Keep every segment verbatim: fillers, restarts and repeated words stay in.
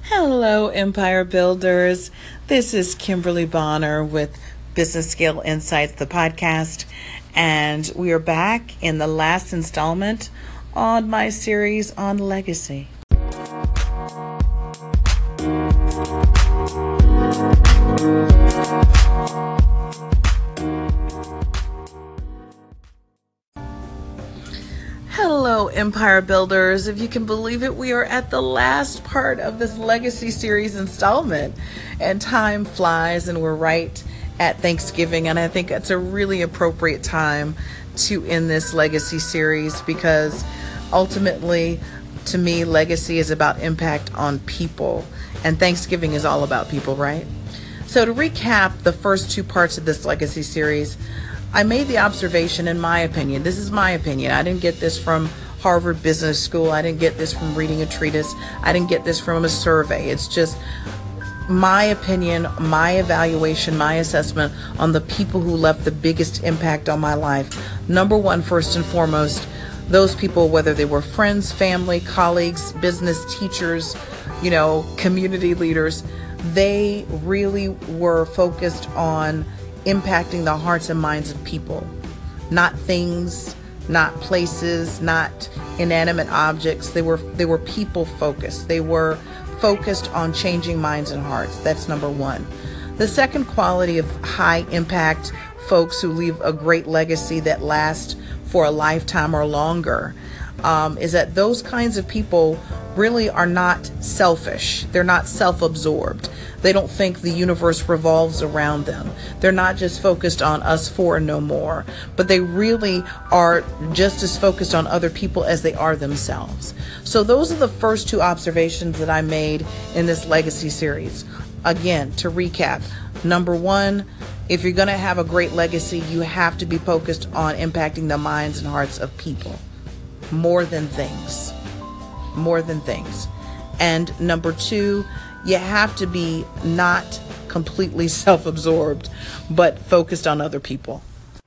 Hello, Empire Builders. This is Kimberly Bonner with Business Scale Insights, the podcast, and we are back in the last installment on my series on legacy. Hello, Empire Builders. If you can believe it, we are at the last part of this Legacy Series installment, and time flies, and we're right at Thanksgiving, and I think it's a really appropriate time to end this Legacy Series because ultimately, to me, legacy is about impact on people, and Thanksgiving is all about people, right? So to recap the first two parts of this Legacy Series, I made the observation, in my opinion, this is my opinion, I didn't get this from Harvard Business School, I didn't get this from reading a treatise, I didn't get this from a survey, it's just my opinion, my evaluation, my assessment on the people who left the biggest impact on my life. Number one, first and foremost, those people, whether they were friends, family, colleagues, business teachers, you know, community leaders, they really were focused on impacting the hearts and minds of people, not things, not places, not inanimate objects. They were they were people focused. They were focused on changing minds and hearts. That's number one. The second quality of high impact folks who leave a great legacy that lasts for a lifetime or longer um, is that those kinds of people really are not selfish. They're not self-absorbed. They don't think the universe revolves around them. They're not just focused on us four and no more, but they really are just as focused on other people as they are themselves. So those are the first two observations that I made in this legacy series. Again, to recap, number one, if you're going to have a great legacy, you have to be focused on impacting the minds and hearts of people more than things. More than things. And number two, you have to be not completely self-absorbed, but focused on other people.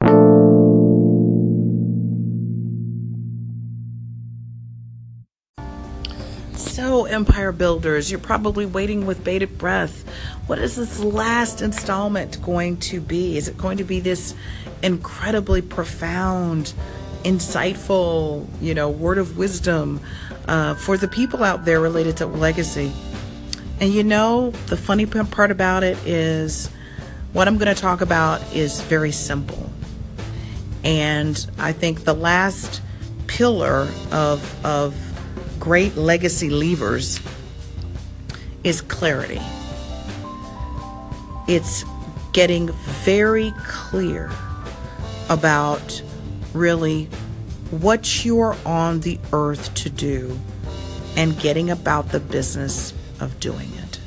So, Empire Builders, you're probably waiting with bated breath. What is this last installment going to be? Is it going to be this incredibly profound, insightful, you know, word of wisdom uh, for the people out there related to legacy? And you know, the funny part about it is what I'm going to talk about is very simple. And I think the last pillar of, of great legacy leavers is clarity. It's getting very clear about really what you're on the earth to do and getting about the business of doing it.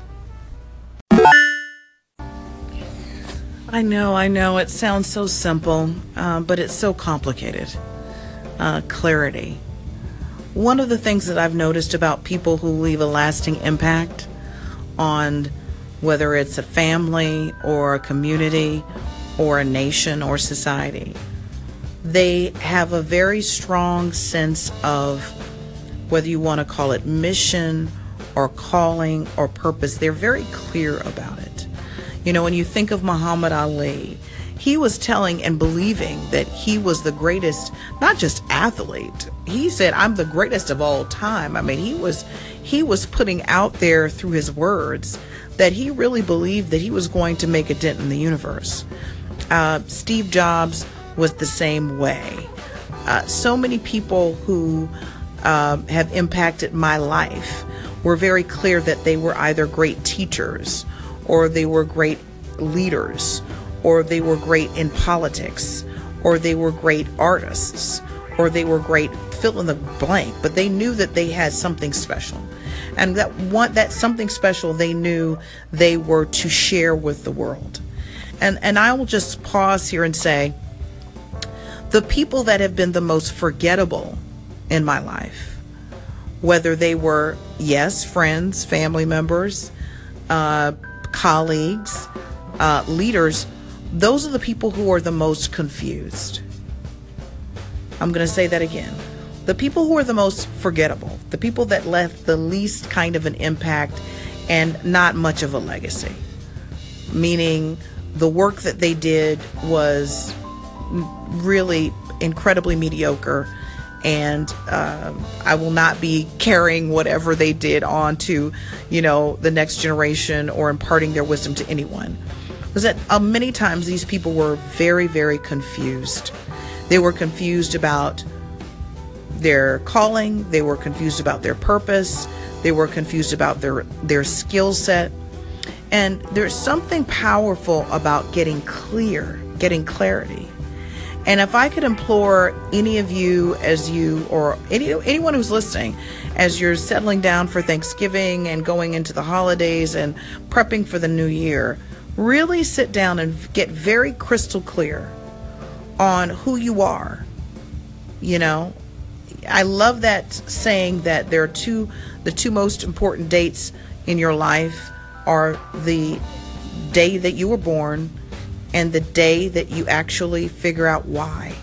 I know, I know, it sounds so simple, uh, but it's so complicated. Uh, clarity. One of the things that I've noticed about people who leave a lasting impact on whether it's a family or a community or a nation or society, they have a very strong sense of, whether you want to call it mission or calling or purpose, they're very clear about it. You know, when you think of Muhammad Ali, he was telling and believing that he was the greatest, not just athlete. He said, I'm the greatest of all time. I mean, he was he was putting out there through his words that he really believed that he was going to make a dent in the universe. Uh, Steve Jobs was the same way. Uh, so many people who uh, have impacted my life were very clear that they were either great teachers, or they were great leaders, or they were great in politics, or they were great artists, or they were great fill in the blank, but they knew that they had something special. And that one, that something special they knew they were to share with the world. And, and I will just pause here and say, the people that have been the most forgettable in my life, whether they were, yes, friends, family members, uh, colleagues, uh, leaders, those are the people who are the most confused. I'm going to say that again. the people who are the most forgettable, the people that left the least kind of an impact and not much of a legacy, meaning the work that they did was really incredibly mediocre, and um, I will not be carrying whatever they did on to, you know, the next generation or imparting their wisdom to anyone. Was that uh, many times these people were very, very confused. They were confused about their calling. They were confused about their purpose. They were confused about their, their skill set. And there's something powerful about getting clear, getting clarity. And if I could implore any of you as you, or any anyone who's listening, as you're settling down for Thanksgiving and going into the holidays and prepping for the new year, really sit down and get very crystal clear on who you are. You know, I love that saying that there are two, the two most important dates in your life are the day that you were born and the day that you actually figure out why.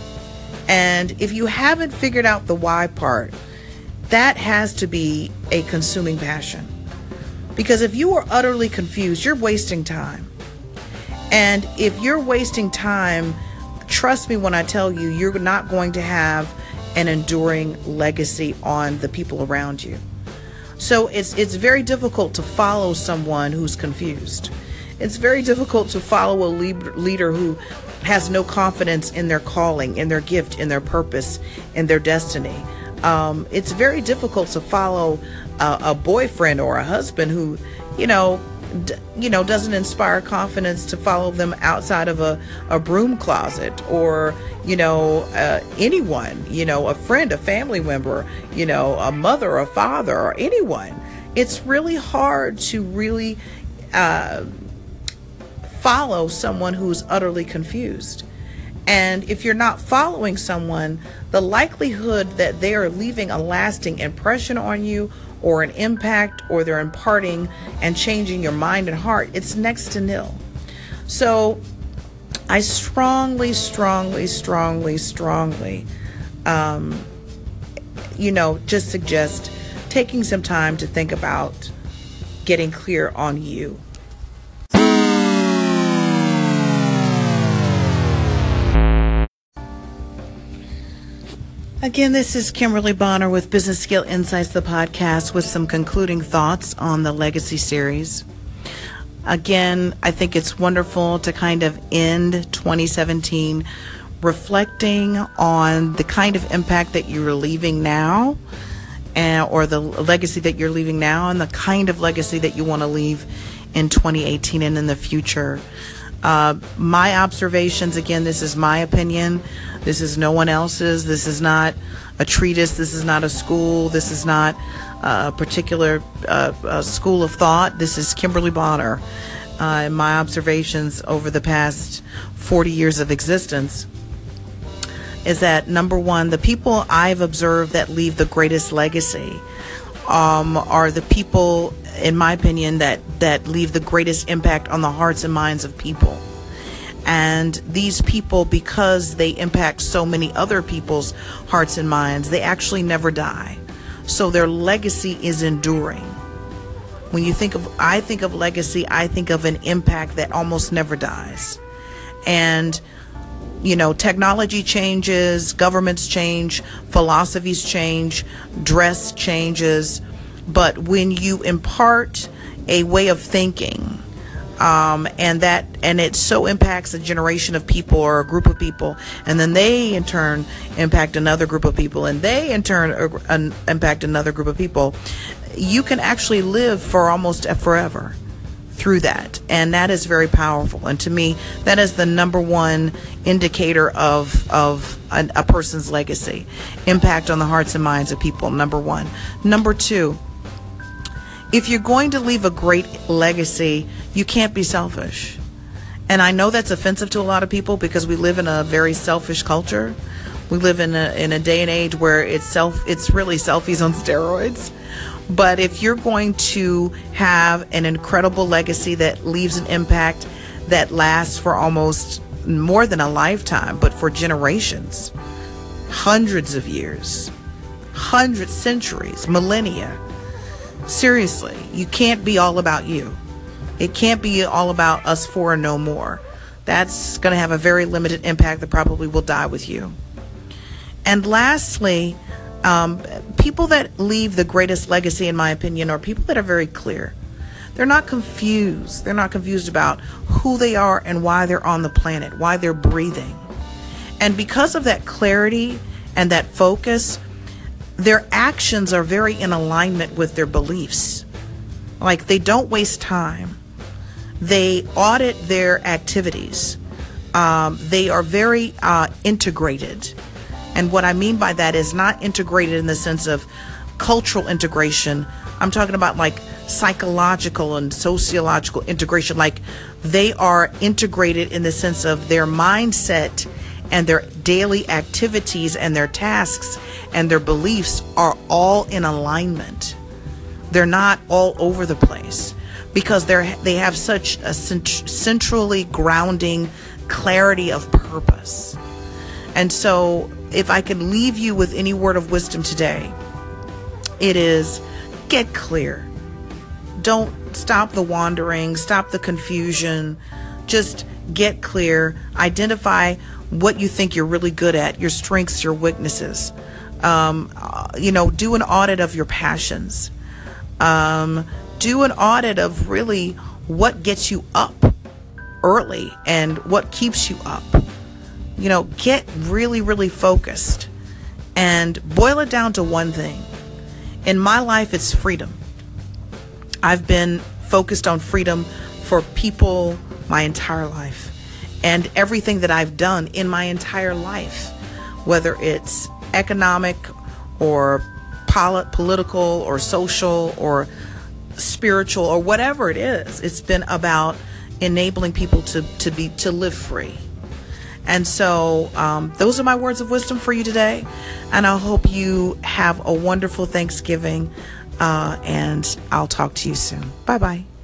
And if you haven't figured out the why part, that has to be a consuming passion. Because if you are utterly confused, you're wasting time. And if you're wasting time, trust me when I tell you, you're not going to have an enduring legacy on the people around you. So it's it's very difficult to follow someone who's confused. It's very difficult to follow a leader who has no confidence in their calling, in their gift, in their purpose, in their destiny. Um, it's very difficult to follow a, a boyfriend or a husband who, you know, d- you know, doesn't inspire confidence to follow them outside of a, a broom closet, or, you know, uh, anyone, you know, a friend, a family member, you know, a mother, a father, or anyone. It's really hard to really uh, follow someone who's utterly confused. And if you're not following someone, the likelihood that they are leaving a lasting impression on you, or an impact, or they're imparting and changing your mind and heart, it's next to nil. So I strongly, strongly, strongly, strongly, um, you know, just suggest taking some time to think about getting clear on you. Again, this is Kimberly Bonner with Business Skill Insights, the podcast, with some concluding thoughts on the Legacy series. Again, I think it's wonderful to kind of end twenty seventeen reflecting on the kind of impact that you're leaving now, and, or the legacy that you're leaving now, and the kind of legacy that you want to leave in twenty eighteen and in the future. Uh, my observations, again, this is my opinion. This is no one else's. This is not a treatise. This is not a school. This is not a particular uh, a school of thought. This is Kimberly Bonner. Uh, and my observations over the past forty years of existence is that, number one, the people I've observed that leave the greatest legacy um, are the people, in my opinion, that, that leave the greatest impact on the hearts and minds of people. And these people, because they impact so many other people's hearts and minds, they actually never die. So their legacy is enduring. When you think of, I think of legacy, I think of an impact that almost never dies. And, you know, technology changes, governments change, philosophies change, dress changes. But when you impart a way of thinking, Um, and that, and it so impacts a generation of people or a group of people, and then they in turn impact another group of people, and they in turn uh, uh, impact another group of people. You can actually live for almost forever through that, and that is very powerful. And to me, that is the number one indicator of of a, a person's legacy, impact on the hearts and minds of people. Number one. Number two, if you're going to leave a great legacy, you can't be selfish. And I know that's offensive to a lot of people because we live in a very selfish culture. We live in a in a day and age where it's self it's really selfies on steroids. But if you're going to have an incredible legacy that leaves an impact that lasts for almost more than a lifetime, but for generations, hundreds of years, hundreds, centuries, millennia. Seriously, you can't be all about you. It can't be all about us four and no more. That's going to have a very limited impact that probably will die with you. And lastly, um, people that leave the greatest legacy, in my opinion, are people that are very clear. They're not confused. They're not confused about who they are and why they're on the planet, why they're breathing. And because of that clarity and that focus, their actions are very in alignment with their beliefs. Like, they don't waste time. They audit their activities. Um, they are very uh, integrated. And what I mean by that is not integrated in the sense of cultural integration. I'm talking about like psychological and sociological integration. Like, they are integrated in the sense of their mindset and their daily activities and their tasks and their beliefs are all in alignment. They're not all over the place because they're they have such a cent- centrally grounding clarity of purpose. And so if I could leave you with any word of wisdom today, it is get clear. Don't stop the wandering, stop the confusion. Just get clear. Identify what you think you're really good at, your strengths, your weaknesses. Um, uh, you know, do an audit of your passions. Um, do an audit of really what gets you up early and what keeps you up. You know, get really, really focused and boil it down to one thing. In my life, it's freedom. I've been focused on freedom for people my entire life. And everything that I've done in my entire life, whether it's economic or polit- political or social or spiritual or whatever it is, it's been about enabling people to, to be to live free. And so um, those are my words of wisdom for you today. And I hope you have a wonderful Thanksgiving. Uh, and I'll talk to you soon. Bye-bye.